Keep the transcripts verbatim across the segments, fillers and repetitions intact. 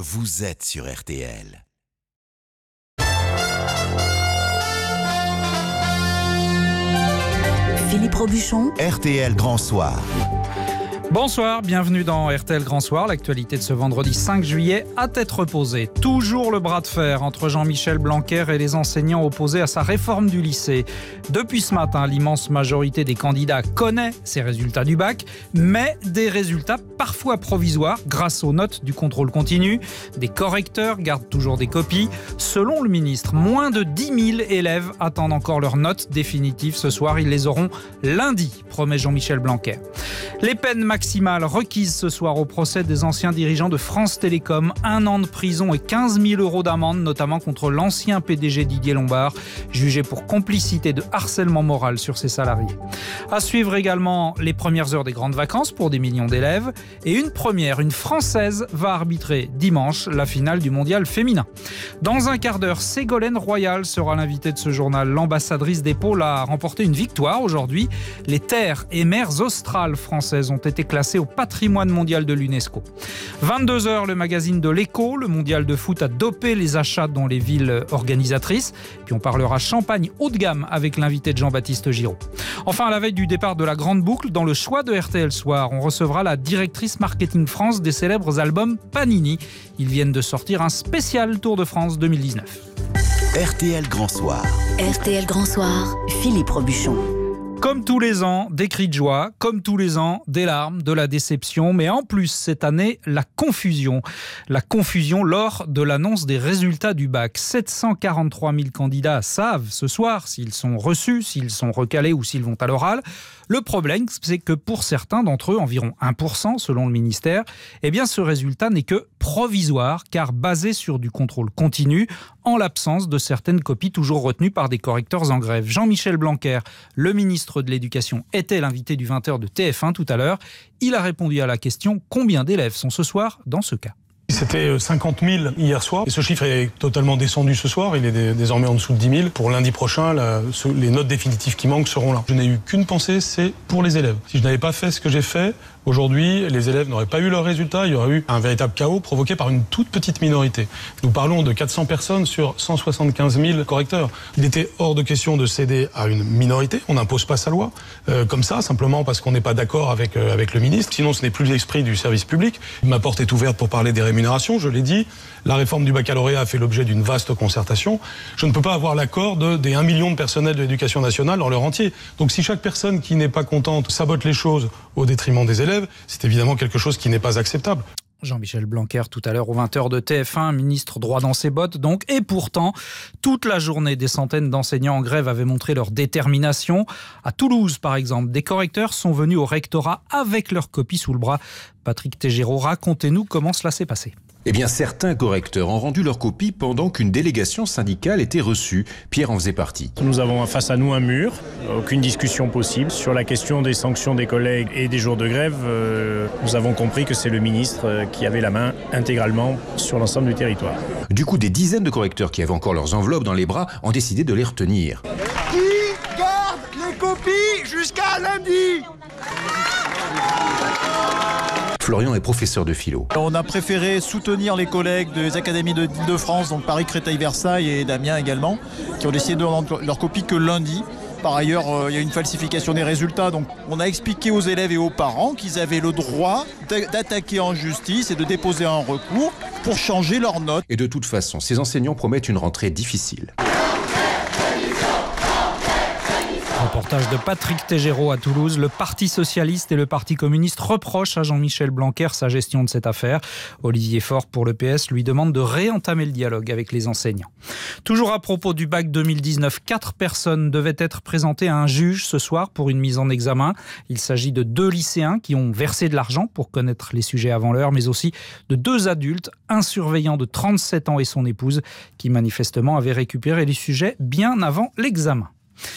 vous êtes sur R T L. Philippe Robuchon, R T L Grand Soir. Bonsoir, bienvenue dans R T L Grand Soir. L'actualité de ce vendredi cinq juillet à tête reposée. Toujours le bras de fer entre Jean-Michel Blanquer et les enseignants opposés à sa réforme du lycée. Depuis ce matin, l'immense majorité des candidats connaît ses résultats du bac, mais des résultats parfois provisoires grâce aux notes du contrôle continu. Des correcteurs gardent toujours des copies. Selon le ministre, moins de dix mille élèves attendent encore leurs notes définitives ce soir. Ils les auront lundi, promet Jean-Michel Blanquer. Les peines maximales maximale requise ce soir au procès des anciens dirigeants de France Télécom. Un an de prison et quinze mille euros d'amende, notamment contre l'ancien P D G Didier Lombard, jugé pour complicité de harcèlement moral sur ses salariés. À suivre également les premières heures des grandes vacances pour des millions d'élèves. Et une première, une Française va arbitrer dimanche la finale du mondial féminin. Dans un quart d'heure, Ségolène Royal sera l'invitée de ce journal. L'ambassadrice des Pôles a remporté une victoire aujourd'hui. Les terres et mers australes françaises ont été classé au patrimoine mondial de l'UNESCO. vingt-deux heures, le magazine de l'Écho. Le mondial de foot a dopé les achats dans les villes organisatrices. Puis on parlera champagne haut de gamme avec l'invité de Jean-Baptiste Giraud. Enfin, à la veille du départ de la grande boucle, dans le choix de R T L Soir, on recevra la directrice marketing France des célèbres albums Panini. Ils viennent de sortir un spécial Tour de France deux mille dix-neuf. R T L Grand Soir. R T L Grand Soir, Philippe Robuchon. Comme tous les ans, des cris de joie, comme tous les ans, des larmes, de la déception, mais en plus, cette année, la confusion. La confusion lors de l'annonce des résultats du bac. sept cent quarante-trois mille candidats savent ce soir s'ils sont reçus, s'ils sont recalés ou s'ils vont à l'oral. Le problème, c'est que pour certains d'entre eux, environ un pour cent selon le ministère, eh bien ce résultat n'est que provisoire, car basé sur du contrôle continu, en l'absence de certaines copies toujours retenues par des correcteurs en grève. Jean-Michel Blanquer, le ministre de l'Éducation, était l'invité du vingt heures de T F un tout à l'heure. Il a répondu à la question « Combien d'élèves sont ce soir dans ce cas ?» C'était cinquante mille hier soir. Et ce chiffre est totalement descendu ce soir. Il est désormais en dessous de dix mille. Pour lundi prochain, la, les notes définitives qui manquent seront là. Je n'ai eu qu'une pensée, c'est pour les élèves. Si je n'avais pas fait ce que j'ai fait, aujourd'hui, les élèves n'auraient pas eu leurs résultats. Il y aurait eu un véritable chaos provoqué par une toute petite minorité. Nous parlons de quatre cents personnes sur cent soixante-quinze mille correcteurs. Il était hors de question de céder à une minorité. On n'impose pas sa loi euh, comme ça, simplement parce qu'on n'est pas d'accord avec, euh, avec le ministre. Sinon, ce n'est plus l'esprit du service public. Ma porte est ouverte pour parler des rémunérations. Je l'ai dit, la réforme du baccalauréat a fait l'objet d'une vaste concertation. Je ne peux pas avoir l'accord de, des un million de personnels de l'éducation nationale dans leur entier. Donc si chaque personne qui n'est pas contente sabote les choses au détriment des élèves, c'est évidemment quelque chose qui n'est pas acceptable. Jean-Michel Blanquer tout à l'heure aux vingt heures de T F un, ministre droit dans ses bottes donc. Et pourtant, toute la journée, des centaines d'enseignants en grève avaient montré leur détermination. À Toulouse, par exemple, des correcteurs sont venus au rectorat avec leur copie sous le bras. Patrick Tégéraud, racontez-nous comment cela s'est passé. Eh bien, certains correcteurs ont rendu leur copie pendant qu'une délégation syndicale était reçue. Pierre en faisait partie. Nous avons face à nous un mur, aucune discussion possible. Sur la question des sanctions des collègues et des jours de grève, euh, nous avons compris que c'est le ministre qui avait la main intégralement sur l'ensemble du territoire. Du coup, des dizaines de correcteurs qui avaient encore leurs enveloppes dans les bras ont décidé de les retenir. Qui garde les copies jusqu'à lundi ? Florian est professeur de philo. On a préféré soutenir les collègues des académies de d'Île-de-France, donc Paris, Créteil, Versailles et Damien également, qui ont décidé de rendre leur copie que lundi. Par ailleurs, euh, il y a une falsification des résultats. Donc on a expliqué aux élèves et aux parents qu'ils avaient le droit d'attaquer en justice et de déposer un recours pour changer leurs notes. Et de toute façon, ces enseignants promettent une rentrée difficile. Reportage de Patrick Tégéraud à Toulouse. Le Parti socialiste et le Parti communiste reprochent à Jean-Michel Blanquer sa gestion de cette affaire. Olivier Faure pour l'E P S lui demande de réentamer le dialogue avec les enseignants. Toujours à propos du bac deux mille dix-neuf, quatre personnes devaient être présentées à un juge ce soir pour une mise en examen. Il s'agit de deux lycéens qui ont versé de l'argent pour connaître les sujets avant l'heure, mais aussi de deux adultes, un surveillant de trente-sept ans et son épouse, qui manifestement avaient récupéré les sujets bien avant l'examen.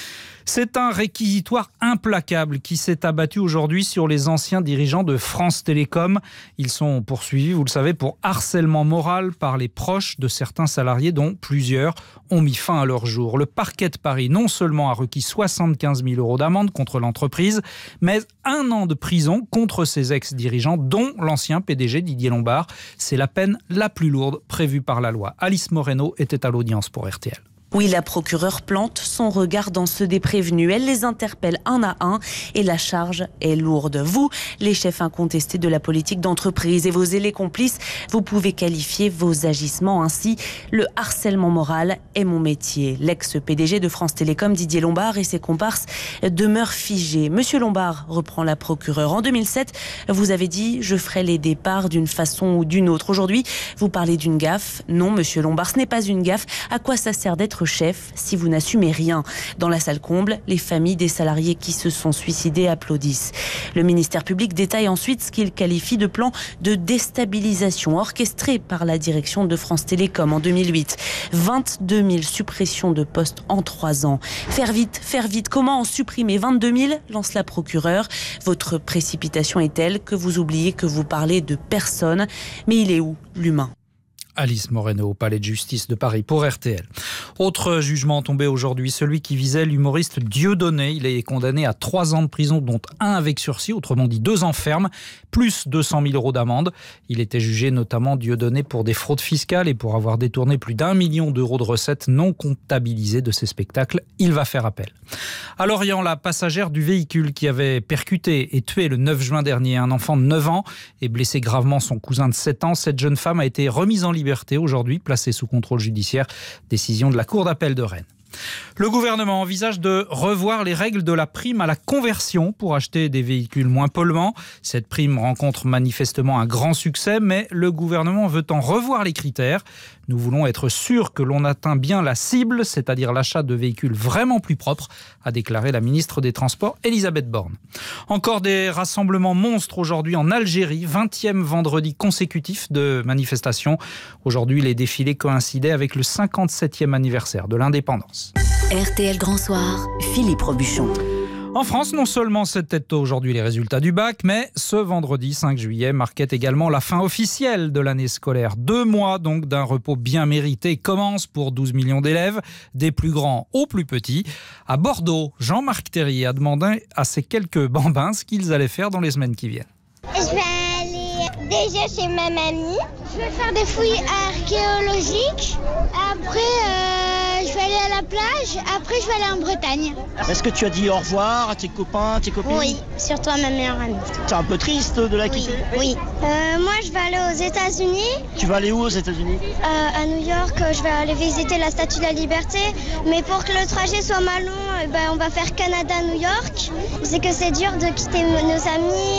C'est un réquisitoire implacable qui s'est abattu aujourd'hui sur les anciens dirigeants de France Télécom. Ils sont poursuivis, vous le savez, pour harcèlement moral par les proches de certains salariés dont plusieurs ont mis fin à leur jour. Le parquet de Paris non seulement a requis soixante-quinze mille euros d'amende contre l'entreprise, mais un an de prison contre ses ex-dirigeants, dont l'ancien P D G Didier Lombard. C'est la peine la plus lourde prévue par la loi. Alice Moreno était à l'audience pour R T L. Oui, la procureure plante son regard dans ceux des prévenus. Elle les interpelle un à un et la charge est lourde. Vous, les chefs incontestés de la politique d'entreprise et vos ailés complices, vous pouvez qualifier vos agissements ainsi. Le harcèlement moral est mon métier. L'ex-P D G de France Télécom, Didier Lombard, et ses comparses demeurent figés. Monsieur Lombard, reprend la procureure, en deux mille sept, vous avez dit « je ferai les départs d'une façon ou d'une autre ». Aujourd'hui, vous parlez d'une gaffe. Non, monsieur Lombard, ce n'est pas une gaffe. À quoi ça sert d'être chef si vous n'assumez rien? Dans la salle comble, les familles des salariés qui se sont suicidés applaudissent. Le ministère public détaille ensuite ce qu'il qualifie de plan de déstabilisation orchestré par la direction de France Télécom en deux mille huit. vingt-deux mille suppressions de postes en trois ans. Faire vite, faire vite. Comment en supprimer vingt-deux mille? Lance la procureure. Votre précipitation est telle que vous oubliez que vous parlez de personne. Mais il est où l'humain? Alice Moreno au Palais de Justice de Paris pour R T L. Autre jugement tombé aujourd'hui, celui qui visait l'humoriste Dieudonné. Il est condamné à trois ans de prison, dont un avec sursis, autrement dit deux ans ferme, plus deux cent mille euros d'amende. Il était jugé notamment Dieudonné pour des fraudes fiscales et pour avoir détourné plus d'un million d'euros de recettes non comptabilisées de ses spectacles. Il va faire appel. À Lorient, la passagère du véhicule qui avait percuté et tué le neuf juin dernier un enfant de neuf ans et blessé gravement son cousin de sept ans, cette jeune femme a été remise en liberté aujourd'hui, placée sous contrôle judiciaire. Décision de la Cour d'appel de Rennes. Le gouvernement envisage de revoir les règles de la prime à la conversion pour acheter des véhicules moins polluants. Cette prime rencontre manifestement un grand succès, mais le gouvernement veut en revoir les critères. Nous voulons être sûrs que l'on atteint bien la cible, c'est-à-dire l'achat de véhicules vraiment plus propres, a déclaré la ministre des Transports, Elisabeth Borne. Encore des rassemblements monstres aujourd'hui en Algérie, vingtième vendredi consécutif de manifestations. Aujourd'hui, les défilés coïncidaient avec le cinquante-septième anniversaire de l'indépendance. R T L Grand Soir, Philippe Robuchon. En France, non seulement c'était aujourd'hui les résultats du bac, mais ce vendredi cinq juillet marquait également la fin officielle de l'année scolaire. Deux mois donc d'un repos bien mérité commencent pour douze millions d'élèves, des plus grands aux plus petits. À Bordeaux, Jean-Marc Terrier a demandé à ces quelques bambins ce qu'ils allaient faire dans les semaines qui viennent. Je vais aller déjà chez ma mamie. Je vais faire des fouilles archéologiques. Après, euh, je vais aller à la plage. Après, je vais aller en Bretagne. Est-ce que tu as dit au revoir à tes copains, tes copines? Oui, surtout à ma meilleure amie. C'est un peu triste de la quitter? Oui. oui. Euh, moi, je vais aller aux États-Unis. Tu vas aller où aux États-Unis? euh, À New York, je vais aller visiter la Statue de la Liberté. Mais pour que le trajet soit moins long, eh ben, on va faire Canada-New York. Je sais que c'est dur de quitter nos amis,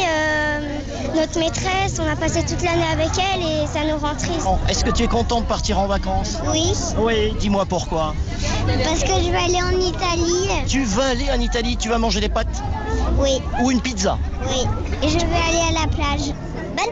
euh, notre maîtresse. On a passé toute l'année avec elle et ça nous rend triste. Bon, est-ce que tu es content de partir en vacances? Oui. Oui, dis-moi pourquoi. Parce que je vais aller en Italie. Tu vas aller en Italie, tu vas manger des pâtes? Oui. Ou une pizza? Oui. Et je vais aller à la plage. Bonnes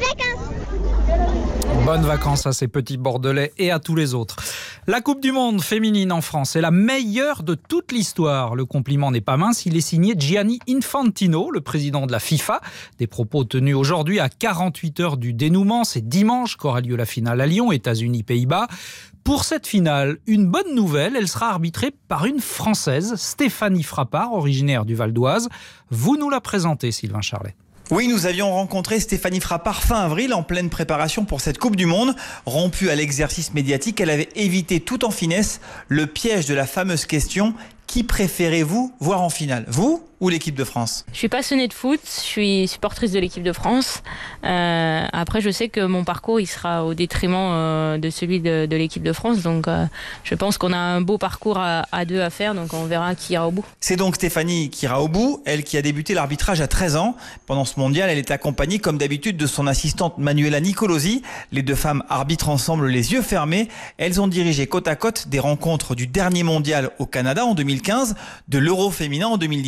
vacances! Bonnes vacances à ces petits Bordelais et à tous les autres. La Coupe du Monde féminine en France est la meilleure de toute l'histoire. Le compliment n'est pas mince, il est signé Gianni Infantino, le président de la FIFA. Des propos tenus aujourd'hui à quarante-huit heures du dénouement. C'est dimanche qu'aura lieu la finale à Lyon, États-Unis, Pays-Bas. Pour cette finale, une bonne nouvelle, elle sera arbitrée par une Française, Stéphanie Frappart, originaire du Val d'Oise. Vous nous la présentez, Sylvain Charlet. Oui, nous avions rencontré Stéphanie Frappart fin avril en pleine préparation pour cette Coupe du Monde. Rompue à l'exercice médiatique, elle avait évité tout en finesse le piège de la fameuse question « Qui préférez-vous voir en finale, vous ou l'équipe de France ?» Je suis passionnée de foot, je suis supportrice de l'équipe de France. Euh, après, je sais que mon parcours il sera au détriment euh, de celui de, de l'équipe de France. Donc, euh, je pense qu'on a un beau parcours à, à deux à faire. Donc, on verra qui ira au bout. C'est donc Stéphanie qui ira au bout. Elle qui a débuté l'arbitrage à treize ans. Pendant ce mondial, elle est accompagnée comme d'habitude de son assistante Manuela Nicolosi. Les deux femmes arbitrent ensemble les yeux fermés. Elles ont dirigé côte à côte des rencontres du dernier mondial au Canada en deux mille quinze, de l'Euro féminin en deux mille dix-sept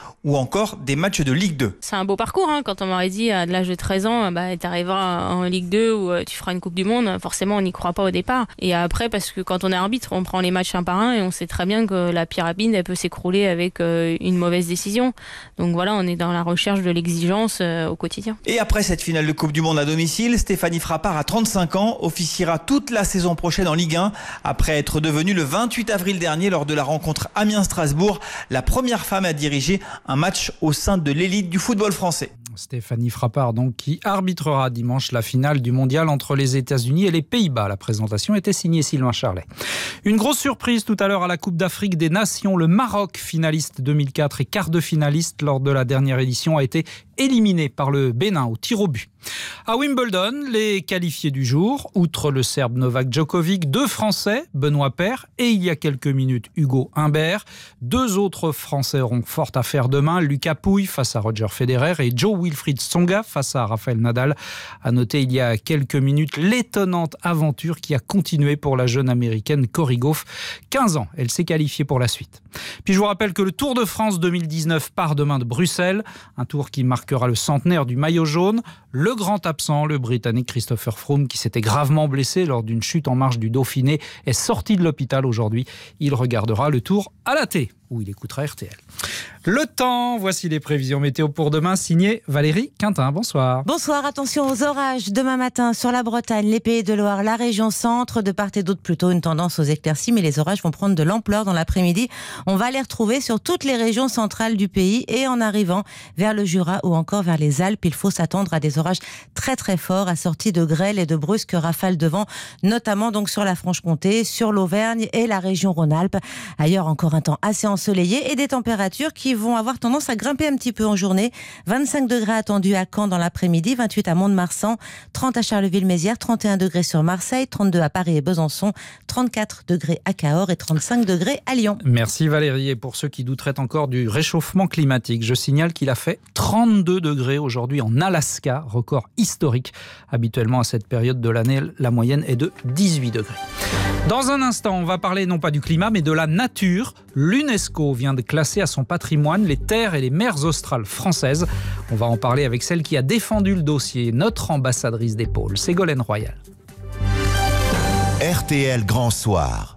ou encore des matchs de Ligue deux. C'est un beau parcours, hein. Quand on m'aurait dit à l'âge de treize ans, bah, tu arriveras en Ligue deux où tu feras une Coupe du Monde, forcément on n'y croit pas au départ. Et après, parce que quand on est arbitre, on prend les matchs un par un et on sait très bien que la pyramide elle peut s'écrouler avec une mauvaise décision. Donc voilà, on est dans la recherche de l'exigence au quotidien. Et après cette finale de Coupe du Monde à domicile, Stéphanie Frappart, à trente-cinq ans, officiera toute la saison prochaine en Ligue un, après être devenue le vingt-huit avril dernier lors de la rencontre Amiens-Strasbourg, la première femme à diriger un match au sein de l'élite du football français. Stéphanie Frappart, donc, qui arbitrera dimanche la finale du mondial entre les États-Unis et les Pays-Bas. La présentation était signée Sylvain Charlet. Une grosse surprise tout à l'heure à la Coupe d'Afrique des Nations. Le Maroc, finaliste deux mille quatre et quart de finaliste lors de la dernière édition, a été éliminé par le Bénin au tir au but. À Wimbledon, les qualifiés du jour, outre le Serbe Novak Djokovic, deux Français, Benoît Paire et il y a quelques minutes Hugo Humbert. Deux autres Français auront fort à faire demain, Lucas Pouille face à Roger Federer et Joe Wilfried Tsonga face à Rafael Nadal. À noter il y a quelques minutes l'étonnante aventure qui a continué pour la jeune américaine Cory Gauff. quinze ans, elle s'est qualifiée pour la suite. Puis je vous rappelle que le Tour de France deux mille dix-neuf part demain de Bruxelles, un tour qui marquera le centenaire du maillot jaune. Le grand absent, le Britannique Christopher Froome, qui s'était gravement blessé lors d'une chute en marche du Dauphiné, est sorti de l'hôpital aujourd'hui. Il regardera le Tour à la télé, où il écoutera R T L. Le temps, voici les prévisions météo pour demain, signé Valérie Quintin. Bonsoir. Bonsoir, attention aux orages demain matin sur la Bretagne, les Pays de Loire, la région centre, de part et d'autre plutôt une tendance aux éclaircies, mais les orages vont prendre de l'ampleur dans l'après-midi. On va les retrouver sur toutes les régions centrales du pays et en arrivant vers le Jura ou encore vers les Alpes, il faut s'attendre à des orages très très forts assortis de grêles et de brusques rafales de vent, notamment donc sur la Franche-Comté, sur l'Auvergne et la région Rhône-Alpes. Ailleurs encore un temps assez ensoleillé et des températures qui vont avoir tendance à grimper un petit peu en journée. vingt-cinq degrés attendus à Caen dans l'après-midi, vingt-huit à Mont-de-Marsan, trente à Charleville-Mézières, trente et un degrés sur Marseille, trente-deux à Paris et Besançon, trente-quatre degrés à Cahors et trente-cinq degrés à Lyon. Merci Valérie. Et pour ceux qui douteraient encore du réchauffement climatique, je signale qu'il a fait trente-deux degrés aujourd'hui en Alaska, record historique. Habituellement à cette période de l'année, la moyenne est de dix-huit degrés. Dans un instant, on va parler non pas du climat, mais de la nature. L'UNESCO vient de classer à son patrimoine les terres et les mers australes françaises. On va en parler avec celle qui a défendu le dossier, notre ambassadrice des pôles, Ségolène Royal. R T L Grand Soir.